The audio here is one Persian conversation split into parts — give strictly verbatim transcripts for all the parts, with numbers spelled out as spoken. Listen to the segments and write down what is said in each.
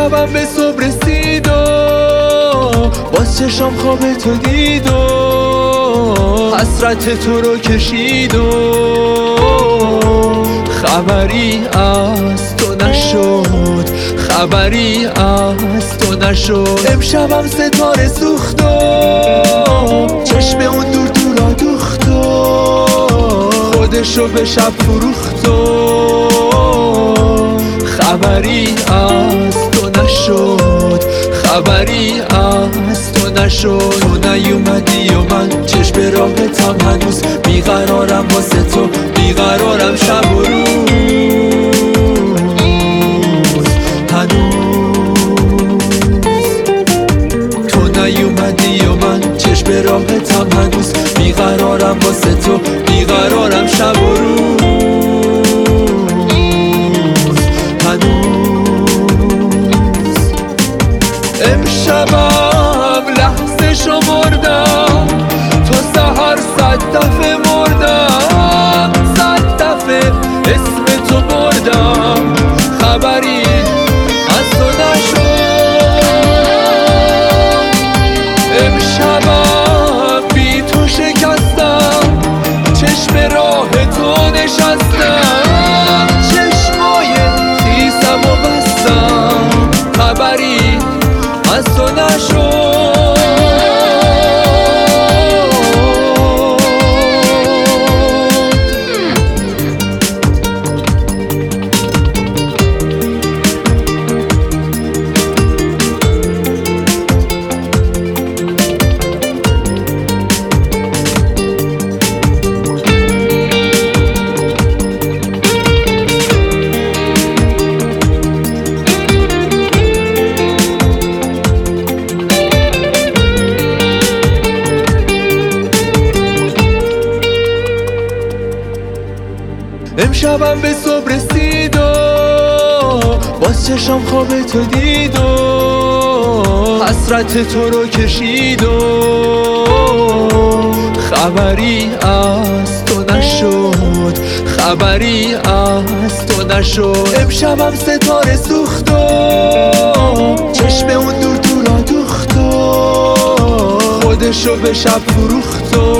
امشبم به صبح رسید و باز چشم خواب تو دید و حسرت تو رو کشید و خبری از تو نشد، خبری از تو نشد. امشبم ستاره سوخت و چشم اون دور دورا دوخت و خودشو به شب فروخت و خبری از تو نشد، خبری از تو نشد. تو نیومدی و من چشم به راهتم هنوز بیقرارم واسه تو، بیقرارم شب و روز هنوز. تو نیومدی و من چشم به راهتم هنوز بیقرارم واسه تو، بیقرارم شب و روز هنوز. امشبم لحظه شمردم تو سحر صد دفعه مردم، صد دفعه اسم تو بردم خبری از تو نشد. امشبم بی تو شکستم، چشم راه تو نشستم، چشمای خیسم و بستم خبری از تو نشد. امشبم به صبح رسید و باز چشم خواب تو دید و حسرت تو رو کشید و خبری از تو نشد، خبری از تو نشد. امشبم ستاره سوخت و چشم اون دور دورا دوخت و خودشو به شب فروخت و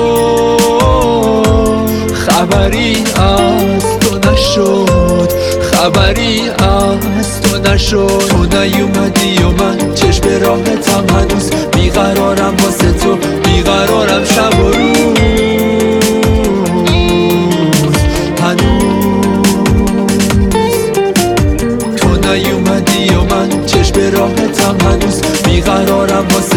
خبری از تو نشد، خبری از تو نشد. تو نیومدی و من چشم به راهتم هنوز بیقرارم واسه تو، بیقرارم شب و روز هنوز. تو نیومدی و من چشم به راهتم هنوز بیقرارم واسه